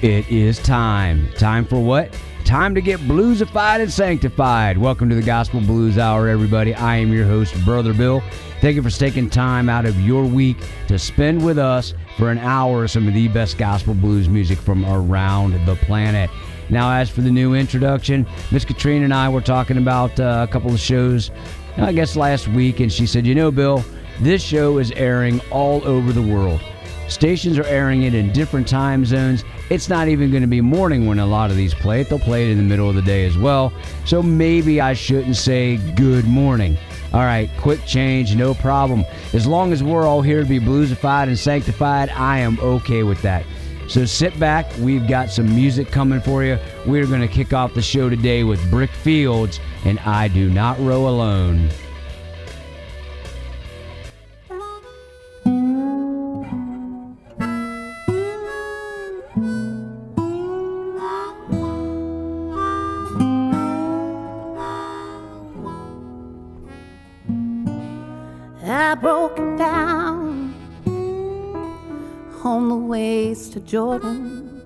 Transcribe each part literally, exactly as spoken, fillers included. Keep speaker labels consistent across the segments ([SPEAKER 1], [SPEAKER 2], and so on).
[SPEAKER 1] It is time. Time for what? Time to get bluesified and sanctified. Welcome to the Gospel Blues Hour, everybody. I am your host, Brother Bill. Thank you for taking time out of your week to spend with us for an hour of some of the best gospel blues music from around the planet. Now, as for the new introduction, Miss Katrina and I were talking about uh, a couple of shows, I guess last week, and she said, you know, Bill, this show is airing all over the world. Stations are airing it in different time zones. It's not even going to be morning when a lot of these play it. They'll play it in the middle of the day as well. So maybe I shouldn't say good morning. All right, quick change, no problem. As long as we're all here to be bluesified and sanctified, I am okay with that. So sit back. We've got some music coming for you. We're going to kick off the show today with Brick Fields and I Do Not Row Alone.
[SPEAKER 2] I broke it down on the ways to Jordan,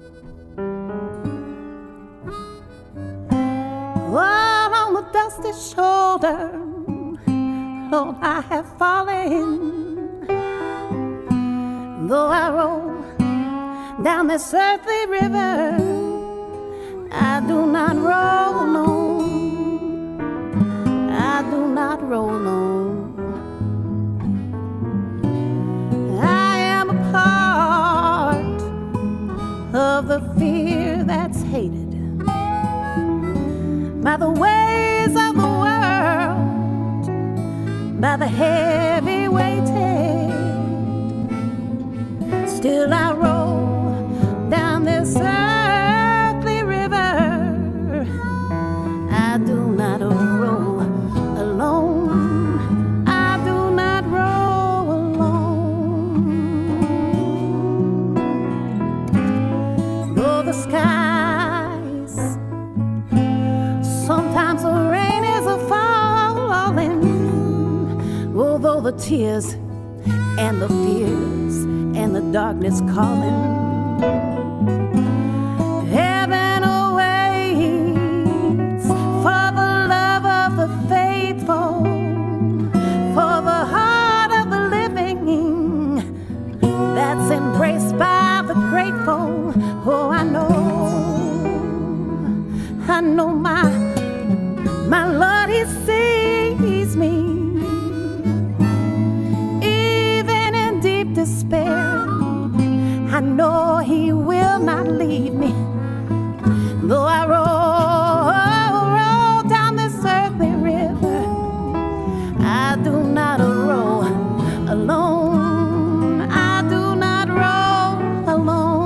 [SPEAKER 2] all on the dusty shoulder, Lord, I have fallen. Though I roll down this earthly river, I do not roll alone. I do not roll alone. Of the fear that's hated by the ways of the world, by the heavy weighted. Still I roll down this earthly river. I do not roll alone. I do not roll alone. The skies, sometimes the rain is a falling, although the tears and the fears and the darkness calling. Heaven awaits for the love of the faithful, for the heart of the living that's embraced by the grateful. Oh, I know, I know my, my Lord, He sees me. Even in deep despair, I know He will not leave me. Though I roll, roll down this earthly river, I do not roll alone. I do not roll alone.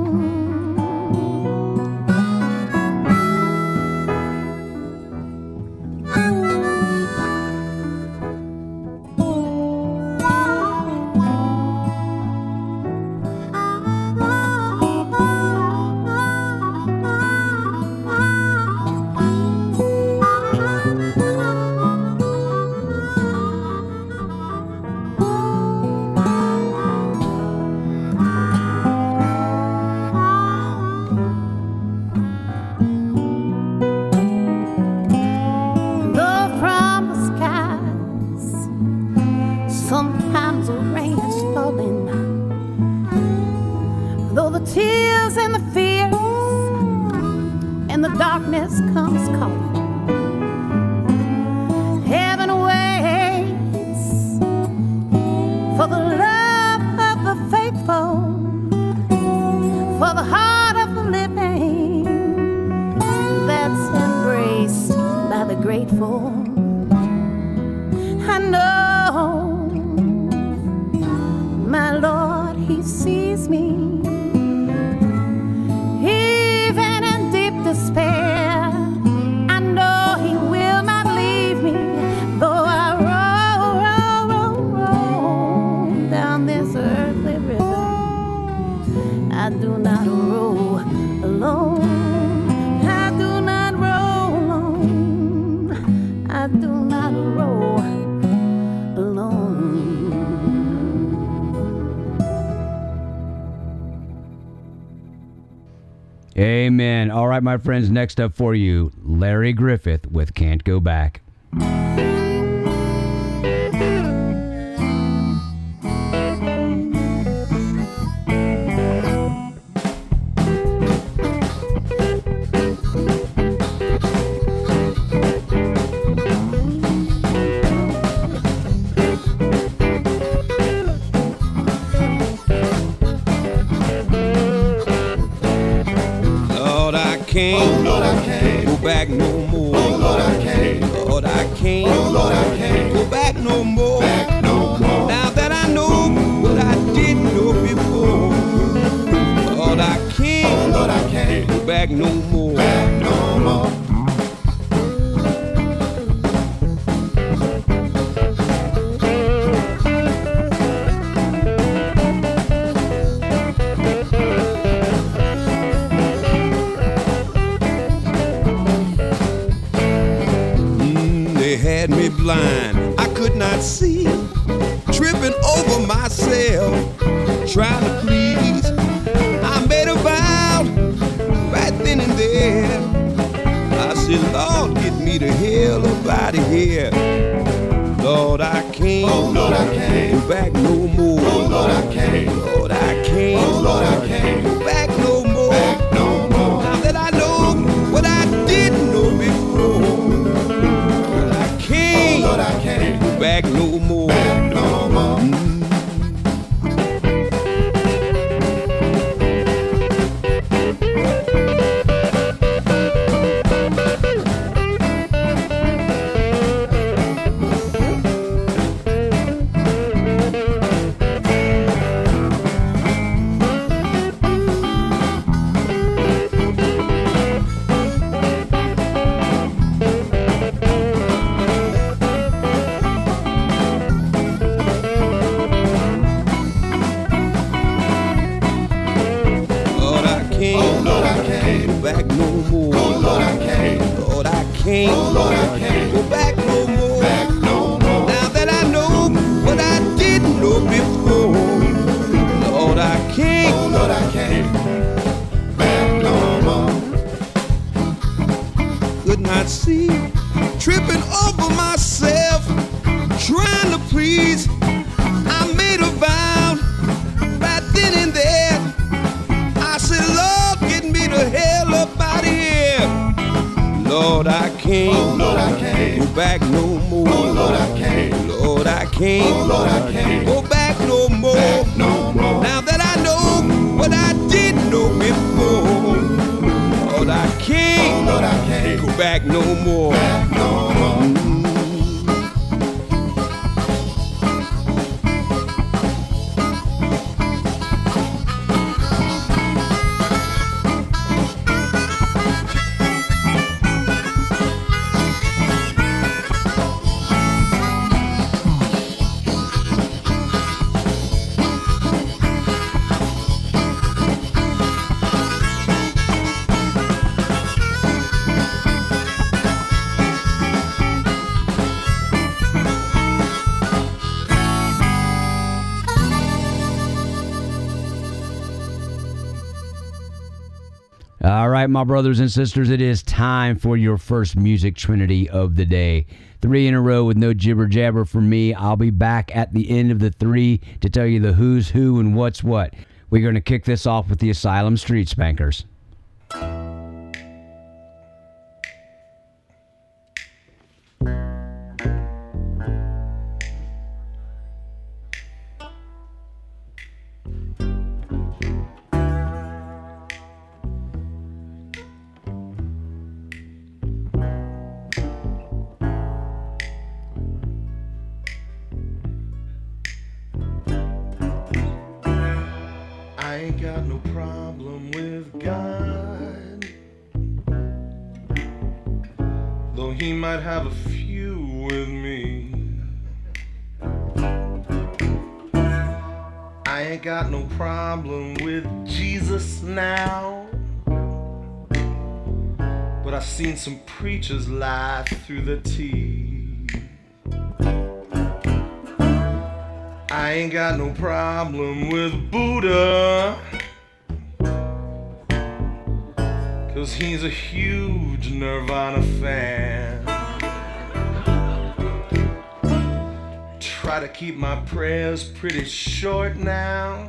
[SPEAKER 2] Darkness comes calling. Heaven waits for the love of the faithful, for the heart of the living that's embraced by the grateful. I know my Lord, He sees me. Despair, I know He will not leave me. Though I roll, roll, roll, roll down this earthly river, I do not roll alone. I do not roll alone. I do not roll alone.
[SPEAKER 1] Amen. All right, my friends, next up for you, Larry Griffith with Can't Go Back.
[SPEAKER 3] Can't, oh Lord, I can't go back no more. Oh Lord, I can't. Lord, I can't. Oh Lord, I can't go back no more. Back no more. Now that I know what I didn't know before. Lord, I can't. Oh Lord, I can't go back no more. Back no more. Had me blind, I could not see, tripping over myself, trying to please. I made a vow right then and there. I said, Lord, get me the hell up out of here. Lord, I can't, oh Lord, I can't go back no more. Oh Lord, I can't, Lord, I can't, oh Lord, I can't go back no more. Back no more. Now that I know what I didn't know before. Oh Lord, I can't go back no more. Back no more. Mm. Back no more. Oh Lord, I can't. Lord, I can't. Oh Lord, I can't go back no more. Back no more. Now that I know what I didn't know before. Lord, I can't. Oh Lord, I can't. Back no more. Could not see, tripping over myself, trying to please. I made a vow right then and there. I said, Lord, get me the hell up out of here. Lord, I can't. Oh Lord, I can't go back no more. Oh Lord, I can't. Lord, I can't. Oh Lord, I can't go back no more. Back no more. Now that I know what I didn't know before. Lord, I can't. Oh Lord, I can't go back no more. Back no more. Mm.
[SPEAKER 1] All right, my brothers and sisters, it is time for your first music trinity of the day. Three in a row with no jibber jabber from me. I'll be back at the end of the three to tell you the who's who and what's what. We're going to kick this off with the Asylum Street Spankers.
[SPEAKER 4] I ain't got no problem with God, though he might have a few with me. I ain't got no problem with Jesus now, but I've seen some preachers lie through the teeth. I ain't got no problem with Buddha, 'cause he's a huge Nirvana fan. Try to keep my prayers pretty short now.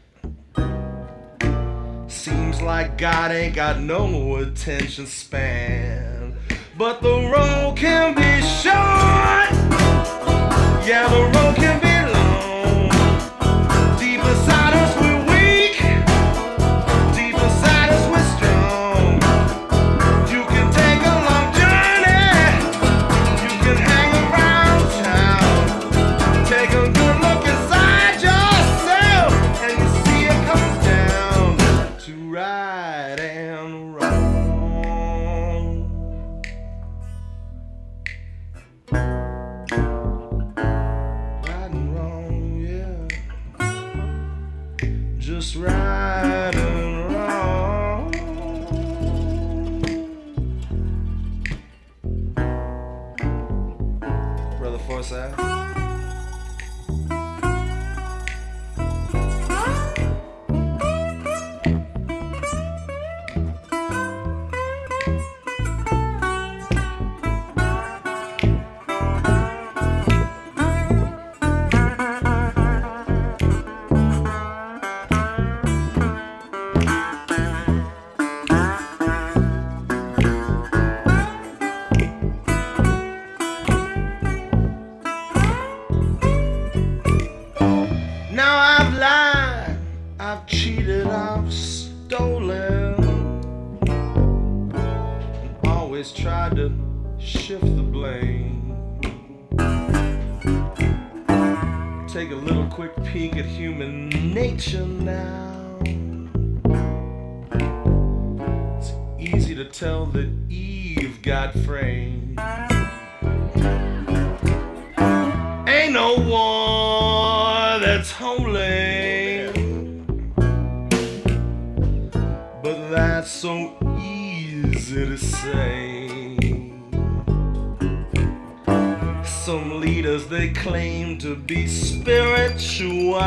[SPEAKER 4] Seems like God ain't got no attention span. But the road can be short. Yeah, the road can be long. Deep inside us we're weak. Deep inside us we're strong. You can take a long journey. You can hang around town. Take a good look inside yourself, and you see it comes down to right and wrong. Right and wrong, yeah. Just right and wrong. Brother Forsyth. Now I've lied, I've cheated, I've stolen, and always tried to shift the blame. Take a little quick peek at human nature now. It's easy to tell that Eve got framed. Ain't no war that's holy, but that's so easy to say. Some leaders, they claim to be spiritual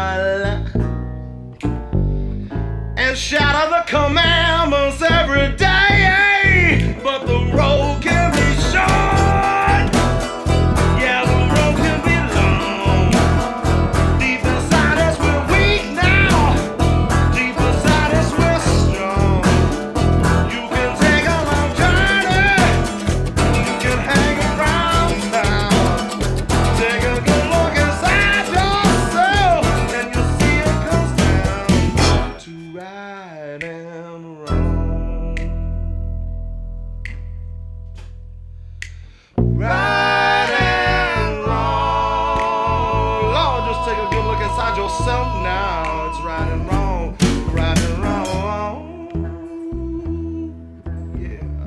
[SPEAKER 4] and shatter the commandments every day, but the road can be short. Yeah, the road can be long. Deep inside us we're weak now. Deep inside us we're strong. You can take a long journey. You can hang around town. Take a good look inside yourself, and you'll see it comes down to right and wrong. Right and wrong. Lord, just take a good look inside yourself now. It's right and wrong. Right and wrong. Yeah.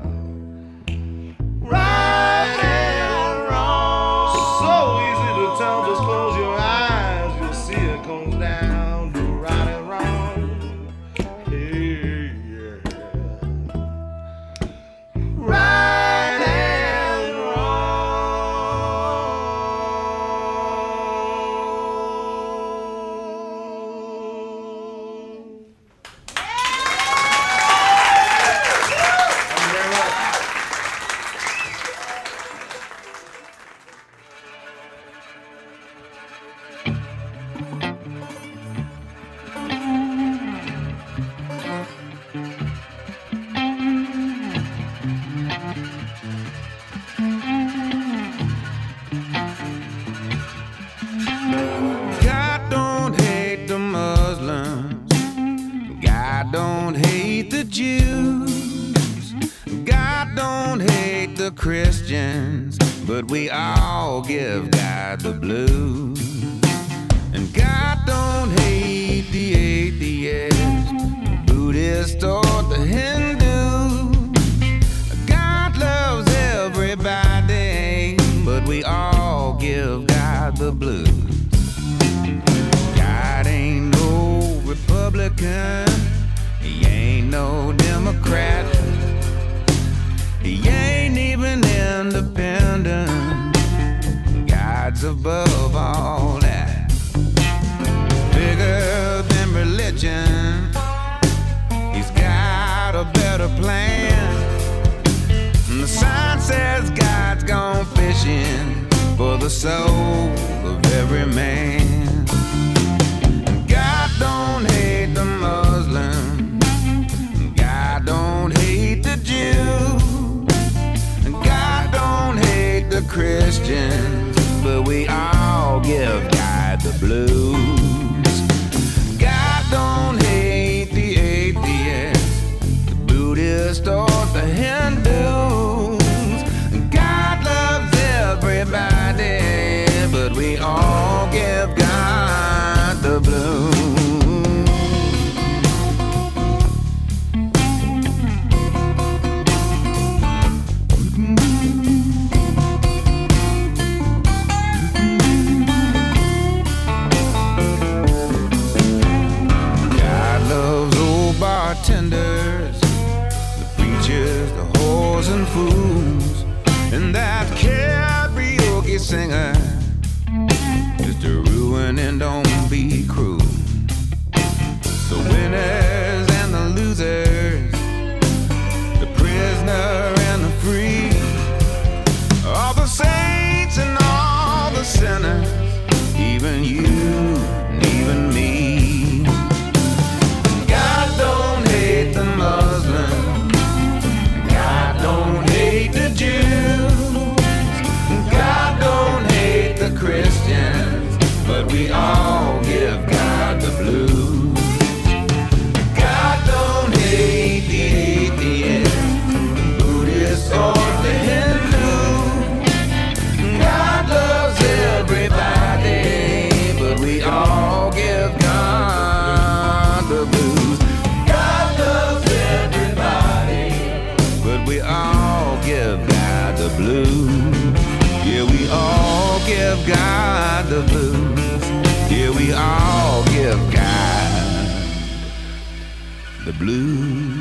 [SPEAKER 4] Right and wrong. So easy to tell, just close your eyes. You'll see it comes down to right and wrong. Hey, yeah. Right and wrong. Thank you very much.
[SPEAKER 3] God don't hate the Muslims. God don't hate the Jews. God don't hate the Christians. But we all give God the blues. And God don't hate the atheist, the Buddhist, or the Hindu. God loves everybody, but we all give God the blues. God ain't no Republican, he ain't no Democrat, he ain't even independent. God's above all that, bigger than religion. He's got a better plan. soul of every man. God don't hate the Muslim, God don't hate the Jew, God don't hate the Christians, but we all give God the blues. God don't hate the atheist, the Buddhist, or the Hindus. God loves everybody, but we all give God the blues. Bartenders, the preachers, the whores and fools, and that karaoke singer, just to ruin and don't be cruel. The winners and the losers, the prisoner and the free, all the saints and all the sinners, even you and even me. The Muslim, God don't hate the Jews, God don't hate the Christians, but we all give God the blues. God don't hate the atheist, the Buddhist, or the Hindu. God loves everybody, but we all give God the blues. We all give God the blues. Yeah, we all give God the blues. Yeah, we all give God the blues.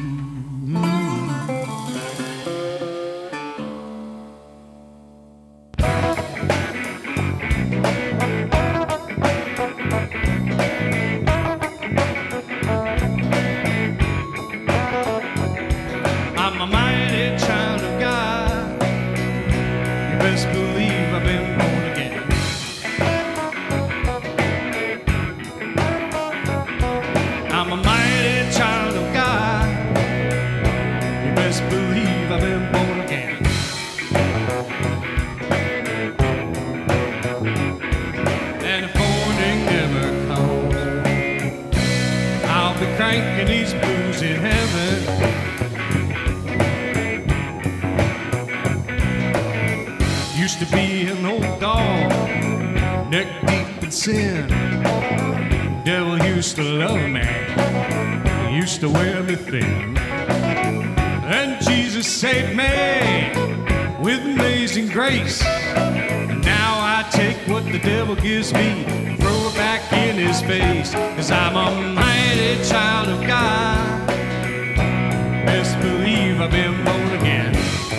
[SPEAKER 5] Sin. Devil used to love me, he used to wear me thin. And Jesus saved me with amazing grace. And now I take what the devil gives me and throw it back in his face. Cause I'm a mighty child of God. Best believe I've been born again.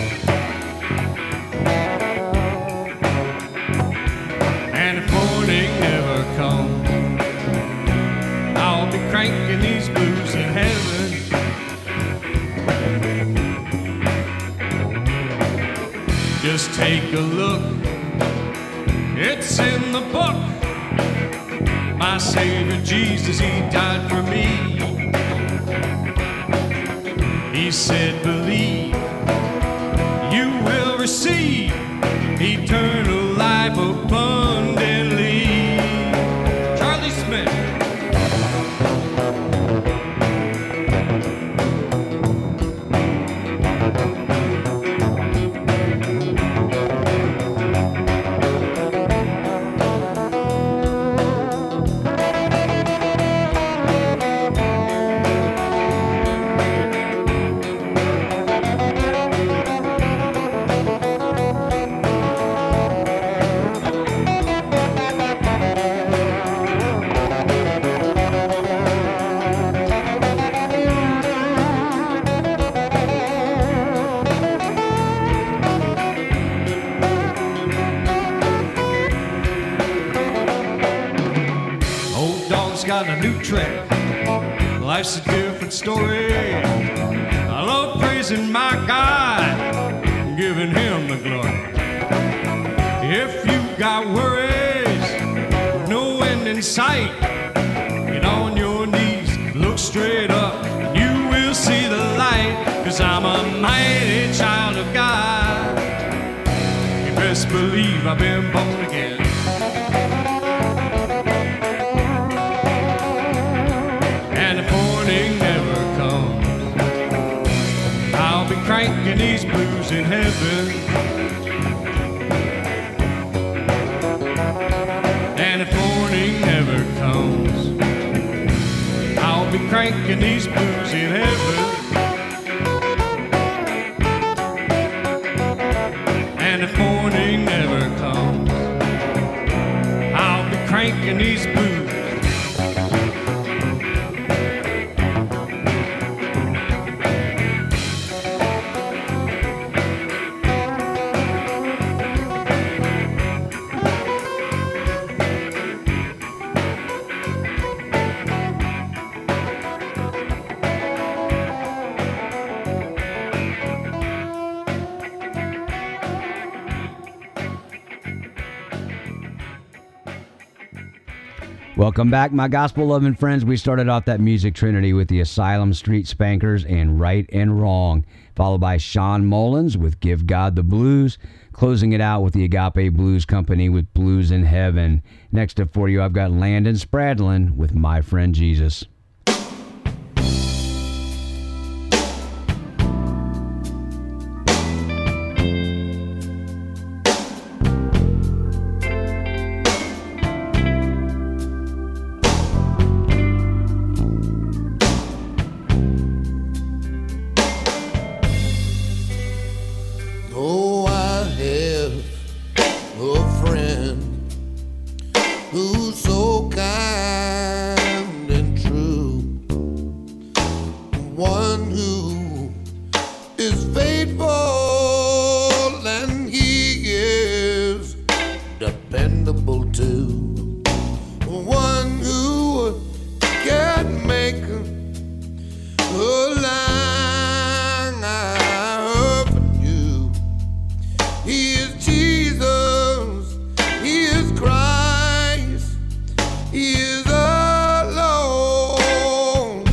[SPEAKER 5] I'll be cranking these blues in heaven. Just take a look, it's in the book. My Savior Jesus, he died for me. He said, believe, you will receive eternal life abundantly. Charlie Smith. Got a new track. Life's a different story. I love praising my God, giving him the glory. If you you've got worries, no end in sight, get on your knees, look straight up, you will see the light, 'cause I'm a mighty child of God. You best believe I've been born again. And if morning never comes, I'll be cranking these blues in heaven. And if morning never comes, I'll be cranking these blues in heaven. And if morning never comes, I'll be cranking these blues.
[SPEAKER 1] Welcome back, my gospel-loving friends. We started off that music trinity with the Asylum Street Spankers and Right and Wrong, followed by Sean Mullins with Give God the Blues, closing it out with the Agape Blues Company with Blues in Heaven. Next up for you, I've got Landon Spradlin with My Friend Jesus.
[SPEAKER 6] Oh, I have a friend who's so kind and true, one who is faithful and he is dependable too, one who can make a line for you. He is Jesus, He is Christ, He is alone.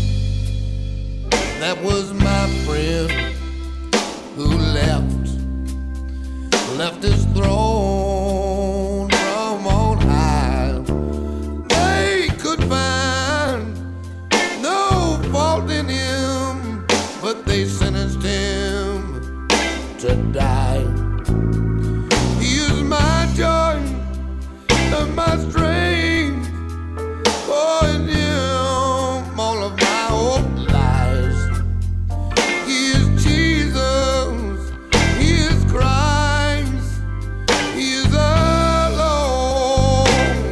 [SPEAKER 6] That was my friend who left, left his throne from on high. They could find no fault in him, but they sentenced him to die. He is my joy and my strength, for in him all of my hope lies. He is Jesus, He is Christ, He is alone.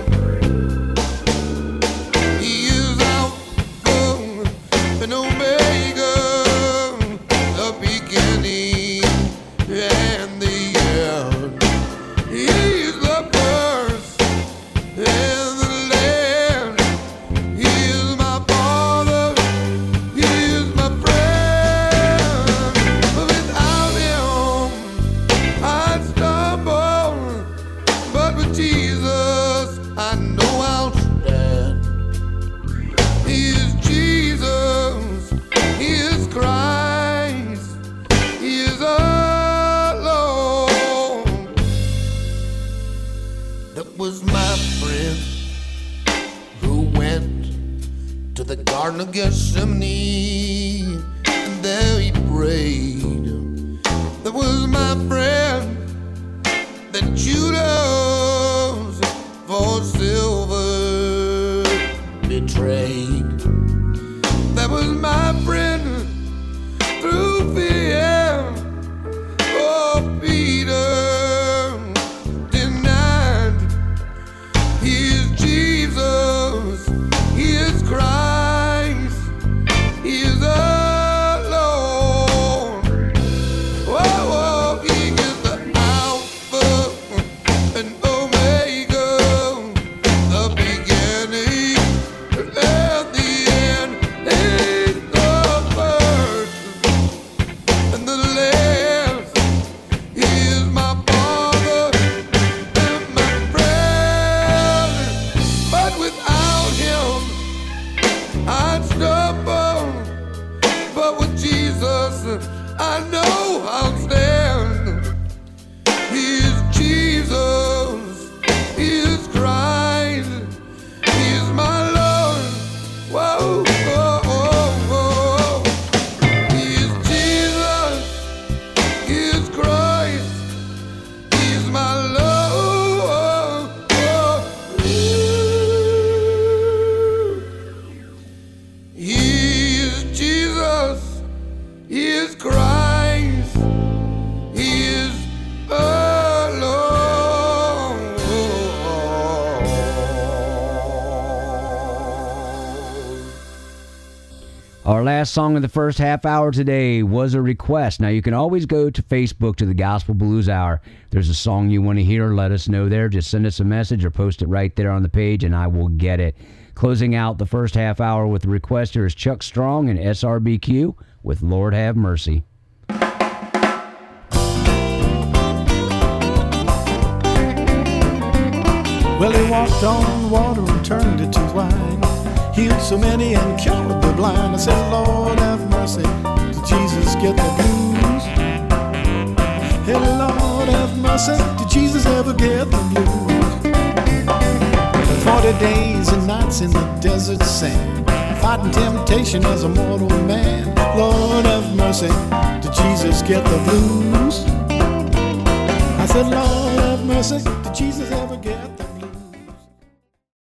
[SPEAKER 6] He is Alpha and Omega, the beginning and the end. He's the first and the last. He is my Father, He is my friend. Without Him, I'd stumble, but with Jesus, I know I'll stand. He is Jesus, He is Christ, He is alone. That was my friend who went to the Garden of Gethsemane, and there he prayed. That was my friend that Judas for silver betrayed. That was my friend through fear. Oh, Peter denied. He is Jesus, He is Christ, He is alone. Whoa, whoa, He is the Alpha and Omega, the beginning and the end. He's the
[SPEAKER 1] Our last song of the first half hour today was a request. Now, you can always go to Facebook to the Gospel Blues Hour. If there's a song you want to hear, let us know there. Just send us a message or post it right there on the page, and I will get it. Closing out the first half hour with the requester is Chuck Strong and S R B Q with Lord Have Mercy.
[SPEAKER 7] Well, he walked on water and turned it to wine, healed so many and cured the blind. I said, Lord have mercy, did Jesus get the blues? Hey, Lord have mercy, did Jesus ever get the blues? Forty days and nights in the desert sand, fighting temptation as a mortal man. Lord have mercy, did Jesus get the blues? I said, Lord have mercy, did Jesus ever get the blues?